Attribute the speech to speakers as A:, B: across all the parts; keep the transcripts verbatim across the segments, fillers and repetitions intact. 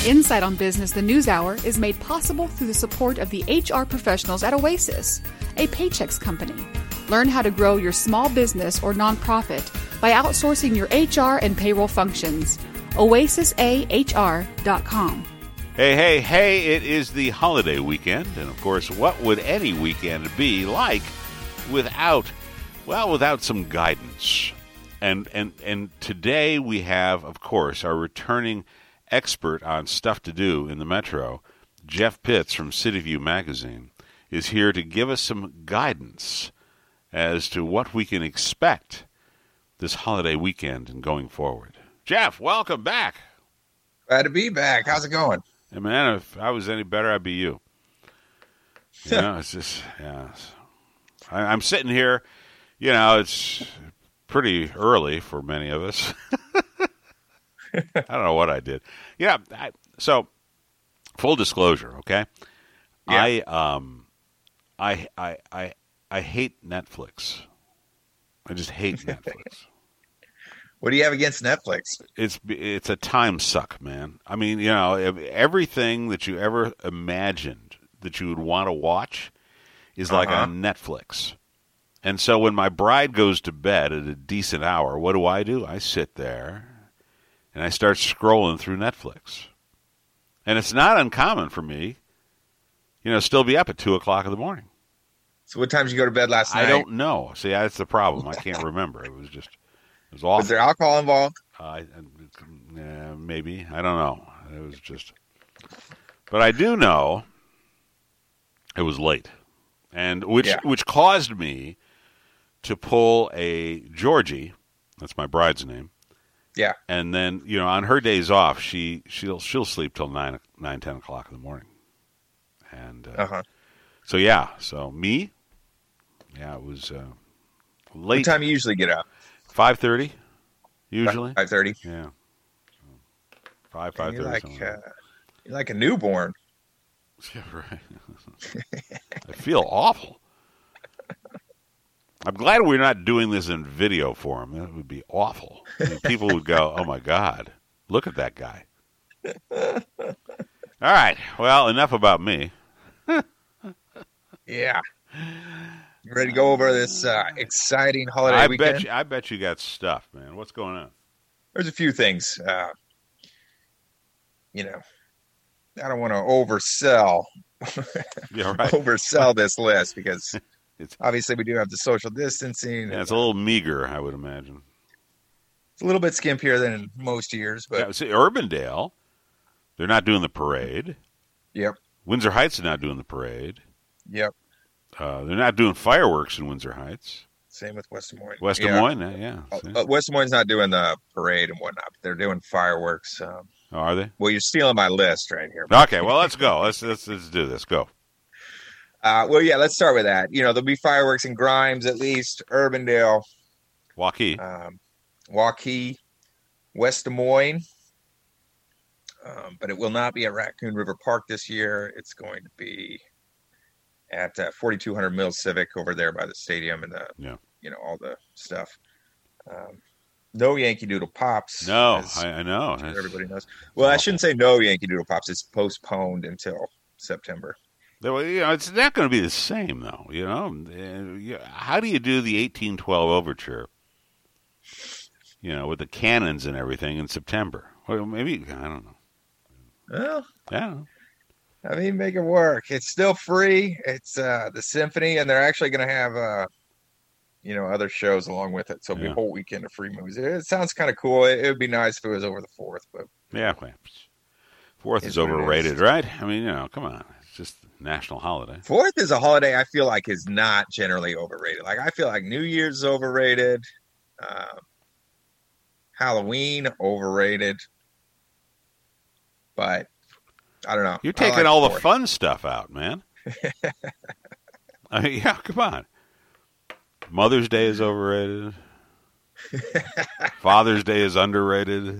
A: Insight on Business, the News Hour, is made possible through the support of the H R professionals at Oasis, a Paychex company. Learn how to grow your small business or nonprofit by outsourcing your H R and payroll functions. oasis a h r dot com.
B: Hey, hey, hey, it is the holiday weekend, and of course, what would any weekend be like without, well, without some guidance? And and and today we have, of course, our returning expert on stuff to do in the Metro, Jeff Pitts from City View Magazine, is here to give us some guidance as to what we can expect this holiday weekend and going forward. Jeff, welcome back.
C: Glad to be back. How's it going?
B: Hey, man, if I was any better, I'd be you. You know, it's just, yeah. It's, I, I'm sitting here, you know, it's pretty early for many of us. I don't know what I did. Yeah, I, so full disclosure, okay?
C: Yeah.
B: I um I I I I hate Netflix. I just hate Netflix.
C: What do you have against Netflix?
B: It's it's a time suck, man. I mean, you know, everything that you ever imagined that you would want to watch is like
C: uh-huh.
B: on Netflix. And so when my bride goes to bed at a decent hour, what do I do? I sit there and I start scrolling through Netflix. And it's not uncommon for me, you know, still be up at two o'clock in the morning.
C: So what time did you go to bed last night?
B: I don't know. See, that's the problem. I can't remember. It was just, it was awful.
C: Was there alcohol involved?
B: Uh, uh, maybe. I don't know. It was just, but I do know it was late. And which,
C: yeah.
B: which caused me to pull a Georgie, that's my bride's name.
C: Yeah.
B: And then, you know, on her days off, she, she'll she'll sleep till nine, nine, ten o'clock in the morning. And uh,
C: uh-huh.
B: so, yeah. So, me, yeah, it was uh, late.
C: What time do you usually get up?
B: five thirty, usually.
C: five thirty?
B: Yeah. five, five thirty.
C: You're like, uh, you're like a newborn.
B: Yeah, right. I feel awful. I'm glad we're not doing this in video form. That would be awful. I mean, people would go, oh, my God, look at that guy. All right. Well, enough about me.
C: Yeah. You ready to go over this uh, exciting holiday
B: I
C: weekend?
B: Bet you, I bet you got stuff, man. What's going on?
C: There's a few things. Uh, you know, I don't want to oversell.
B: Yeah, right.
C: oversell this list because...
B: It's,
C: Obviously, we do have the social distancing.
B: Yeah, it's a little meager, I would imagine.
C: It's a little bit skimpier than in most years. But
B: yeah, see, Urbandale, they're not doing the parade.
C: Yep.
B: Windsor Heights is not doing the parade.
C: Yep.
B: Uh, they're not doing fireworks in Windsor Heights.
C: Same with West Des Moines.
B: West Des
C: yeah.
B: Moines, yeah.
C: Uh, West Des Moines is not doing the parade and whatnot. But they're doing fireworks. Um,
B: oh, are they?
C: Well, you're stealing my list right here.
B: Okay, well, let's go. Let's let's let's do this. Go.
C: Uh, well, yeah, let's start with that. You know, there'll be fireworks in Grimes, at least, Urbandale,
B: Waukee,
C: um, Waukee, West Des Moines. Um, but it will not be at Raccoon River Park this year. It's going to be at uh, forty-two hundred Mills Civic over there by the stadium and the,
B: yeah.
C: you know, all the stuff. Um, no Yankee Doodle Pops.
B: No, I, I know.
C: Everybody knows. Well, I shouldn't say no Yankee Doodle Pops. It's postponed until September.
B: You know, it's not going to be the same, though. You know, how do you do the eighteen twelve overture? You know, with the cannons and everything in September. Well, maybe I don't know.
C: Well,
B: I don't know.
C: I mean, make it work. It's still free. It's uh, the symphony, and they're actually going to have, uh, you know, other shows along with it. So it'll be
B: yeah.
C: a whole weekend of free movies. It sounds kind of cool. It, it would be nice if it was over the fourth, but
B: yeah, fourth is overrated, right? I mean, you know, come on. Just national holiday.
C: Fourth is a holiday I feel like is not generally overrated. Like I feel like New Year's is overrated. Uh, Halloween overrated. But I don't know.
B: You're taking
C: like
B: all
C: fourth.
B: the fun stuff out, man. I mean, yeah, come on. Mother's Day is overrated. Father's Day is underrated.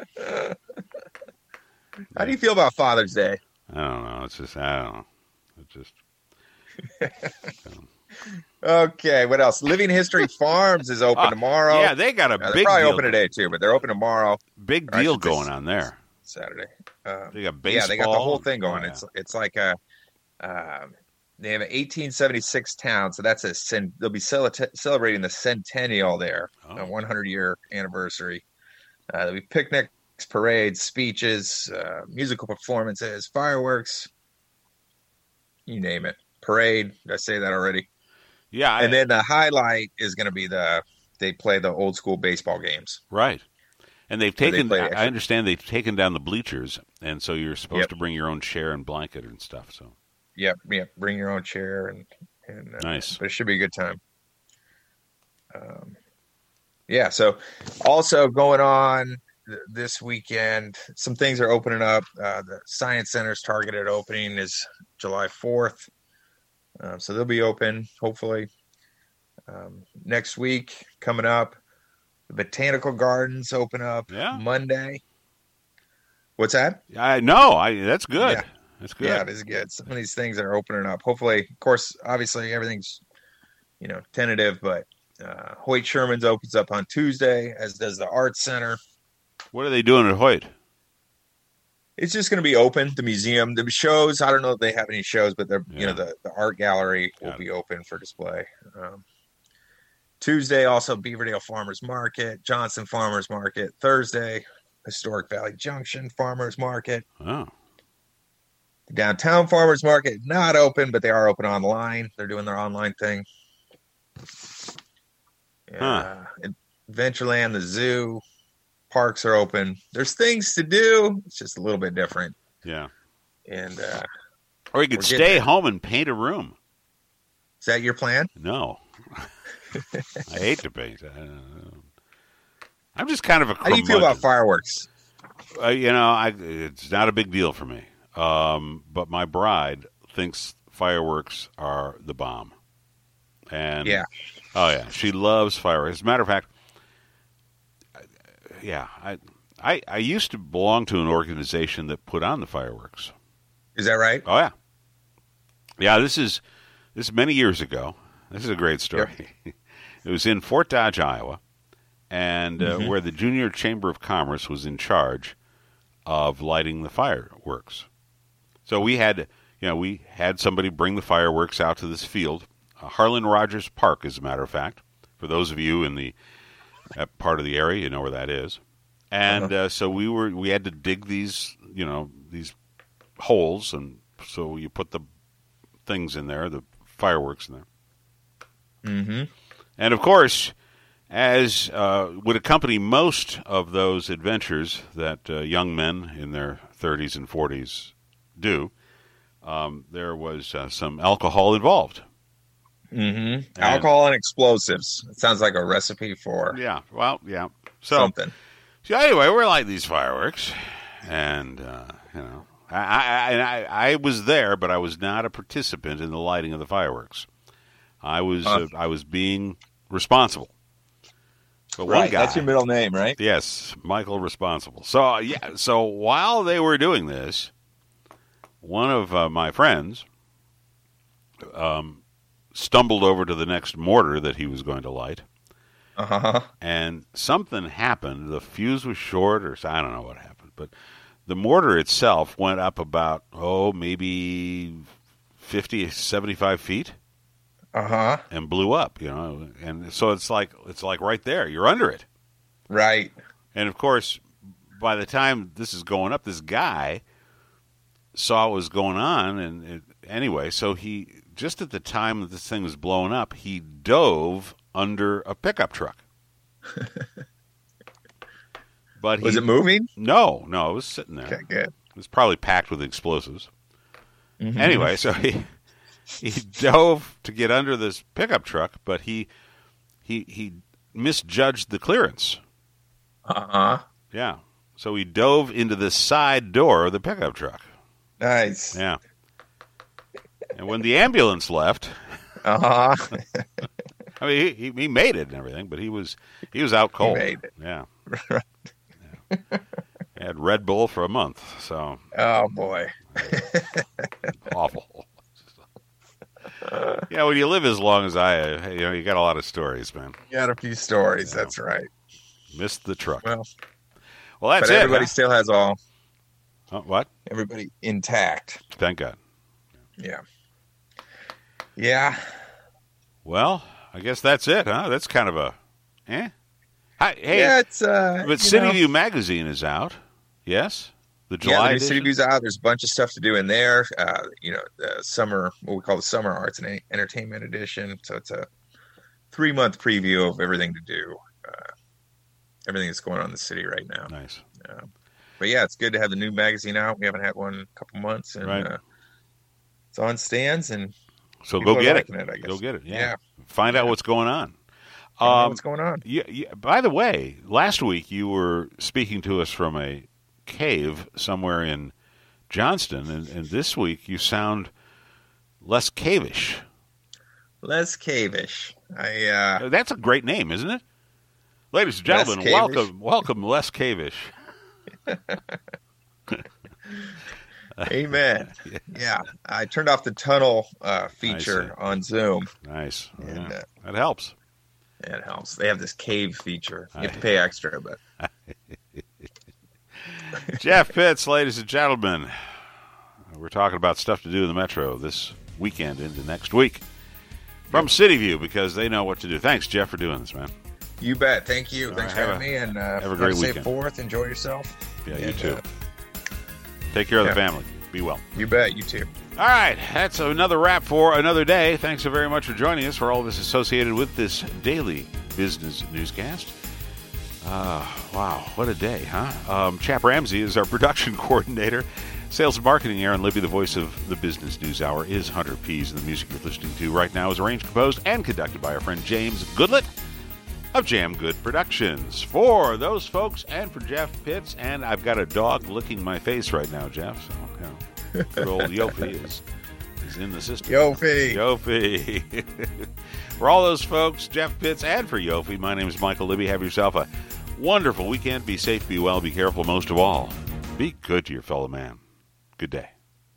C: How do you feel about Father's Day?
B: I don't know. It's just, I don't know. It just. um,
C: Okay, what else? Living History Farms is open
B: uh,
C: tomorrow.
B: Yeah, they got a
C: uh,
B: big
C: they're probably
B: deal.
C: open today, too, but they're open tomorrow.
B: Big deal going on there.
C: Saturday. Um,
B: They got baseball.
C: Yeah, they got the whole thing going.
B: Oh, yeah.
C: It's it's like a um, they have an eighteen seventy-six town, so that's a cen- they'll be cel- celebrating the centennial there,
B: Oh.
C: a one hundred year anniversary. Uh, there'll be picnics, parades, speeches, uh, musical performances, fireworks, you name it. Parade. Did I say that already?
B: Yeah, I,
C: And then the highlight is going to be the they play the old school baseball games.
B: right. And they've
C: Where they
B: taken.
C: play
B: I
C: extra-
B: understand they've taken down the bleachers, and so you're supposed
C: Yep.
B: to bring your own chair and blanket and stuff. So
C: Yep, yep. Bring your own chair and and uh,
B: nice.
C: but it should be a good time. Um, yeah. So also going on th- this weekend, some things are opening up. Uh, the Science Center's targeted opening is July fourth, um, so they'll be open hopefully um, next week. Coming up, the Botanical Gardens open up
B: Yeah.
C: Monday. What's that?
B: I know. I that's good.
C: Yeah.
B: That's good.
C: Yeah, it is good. Some of these things are opening up. Hopefully, of course, obviously everything's, you know, tentative, but uh, Hoyt Sherman's opens up on Tuesday, as does the Arts Center.
B: What are they doing at Hoyt?
C: It's just going to be open. The museum, the shows, I don't know if they have any shows, but they're,
B: Yeah.
C: you know, the, the art gallery will
B: Got
C: be open for display. Um, Tuesday, also Beaverdale Farmers Market, Johnson Farmers Market. Thursday, Historic Valley Junction Farmers Market.
B: Oh,
C: The Downtown Farmers Market not open, but they are open online. They're doing their online thing.
B: Huh.
C: Uh, Adventureland, the zoo, parks are open. There's things to do. It's just a little bit different.
B: yeah.
C: And uh,
B: Or you could
C: We're
B: stay
C: getting there.
B: home and paint a room.
C: is that your plan?
B: No, I hate to paint. I, I'm just kind of a.
C: How do you feel about
B: curmudgeon.
C: fireworks?
B: Uh, you know, I, it's not a big deal for me. Um, but my bride thinks fireworks are the bomb. And
C: Yeah.
B: oh yeah, she loves fireworks. As a matter of fact, yeah, I, I, I used to belong to an organization that put on the fireworks.
C: Is that right?
B: Oh yeah, yeah. This is this is many years ago. This is a great story. It was in Fort Dodge, Iowa, and uh,
C: Mhm.
B: where the Junior Chamber of Commerce was in charge of lighting the fireworks. So we had, you know, we had somebody bring the fireworks out to this field, uh, Harlan Rogers Park, as a matter of fact. For those of you in the that part of the area, you know where that is. And
C: Uh-huh.
B: uh, so we were, we had to dig these, you know, these holes, and so you put the things in there, the fireworks in there.
C: Mm-hmm.
B: And of course, as uh, would accompany most of those adventures that uh, young men in their thirties and forties do, um, there was uh, some alcohol involved.
C: Mm-hmm. Alcohol and explosives. It sounds like a recipe for
B: Yeah, well, yeah. So,
C: something.
B: so anyway, we're lighting these fireworks, and uh, you know, I, I, and I, I was there, but I was not a participant in the lighting of the fireworks. I was,
C: Huh.
B: uh, I was being responsible. But one
C: Right.
B: guy,
C: That's your middle name, right?
B: yes, Michael Responsible. So uh, yeah, so while they were doing this, one of uh, my friends um, stumbled over to the next mortar that he was going to light,
C: Uh-huh.
B: and something happened. The fuse was short, or I don't know what happened, but the mortar itself went up about, oh, maybe fifty, seventy-five feet
C: Uh-huh.
B: and blew up, you know. And so it's like it's like right there. You're under it.
C: Right.
B: And of course, by the time this is going up, this guy saw what was going on, and it, anyway, so he just at the time that this thing was blowing up, he dove under a pickup truck. But
C: Was
B: he,
C: it moving?
B: No, no, it was sitting there.
C: Okay, good.
B: It was probably packed with explosives.
C: Mhm.
B: Anyway, so he he dove to get under this pickup truck, but he he he misjudged the clearance.
C: Uh-huh.
B: Yeah. So he dove into the side door of the pickup truck.
C: Nice.
B: Yeah. And when the ambulance left,
C: Uh-huh.
B: I mean, he, he made it and everything, but he was he was out cold.
C: made it.
B: Yeah. yeah. He had Red Bull for a month, so
C: Oh, boy.
B: awful. Yeah, when you live as long as I, uh, you know, you got a lot of stories, man.
C: You got a few stories.
B: Yeah.
C: That's right.
B: Missed the truck.
C: Well,
B: Well, that's
C: but
B: it.
C: everybody
B: huh?
C: still has all.
B: Oh, what?
C: Everybody intact.
B: Thank God.
C: Yeah. Yeah.
B: Well, I guess that's it, huh? That's kind of a, eh? Hi, hey,
C: yeah, it's, uh,
B: but City View magazine is out. Yes? The July
C: yeah, the new
B: edition?
C: City View's out. There's a bunch of stuff to do in there. Uh, you know, the summer, what we call the summer arts and entertainment edition. So it's a three month preview of everything to do, uh, everything that's going on in the city right now.
B: Nice.
C: Uh, but yeah, it's good to have the new magazine out. We haven't had one in a couple months, and
B: right.
C: uh, it's on stands. And
B: so go get it.
C: it I guess.
B: Go get it. Yeah.
C: yeah.
B: Find out what's going on.
C: Um, what's going on?
B: Yeah, yeah. By the way, last week you were speaking to us from a cave somewhere in Johnston, and, and this week you sound less cavish.
C: Less cavish. I. Uh,
B: That's a great name, isn't it? Ladies and gentlemen, welcome, welcome, Les Cavish.
C: Amen. Yeah, I turned off the tunnel uh, feature on Zoom.
B: Nice.
C: And,
B: yeah.
C: uh,
B: that helps.
C: It helps. They have this cave feature. You have to pay extra, but.
B: Jeff Pitts, ladies and gentlemen. We're talking about stuff to do in the Metro this weekend into next week from City View because they know what to do. Thanks, Jeff, for doing this, man.
C: You bet. Thank you. All Thanks right, for having a, me. And uh,
B: have a great
C: weekend.
B: Safe
C: Fourth. Enjoy yourself.
B: Yeah,
C: and,
B: you too.
C: Uh,
B: Take care of
C: yeah.
B: the family. Be well.
C: You bet. You too.
B: All right. That's another wrap for another day. Thanks so very much for joining us for all of us associated with this daily business newscast. Uh, wow. What a day, huh? Um, Chap Ramsey is our production coordinator. Sales and marketing, Aaron Libby, the voice of the Business News Hour, is Hunter Pease, and the music you're listening to right now is arranged, composed, and conducted by our friend James Goodlett of Jam Good Productions. For those folks and for Jeff Pitts, and I've got a dog licking my face right now, Jeff, so you know, good old Yofi is, is in the system.
C: Yofi.
B: Yofi. For all those folks, Jeff Pitts, and for Yofi, my name is Michael Libby. Have yourself a wonderful weekend. Be safe, be well, be careful. Most of all, be good to your fellow man. Good day.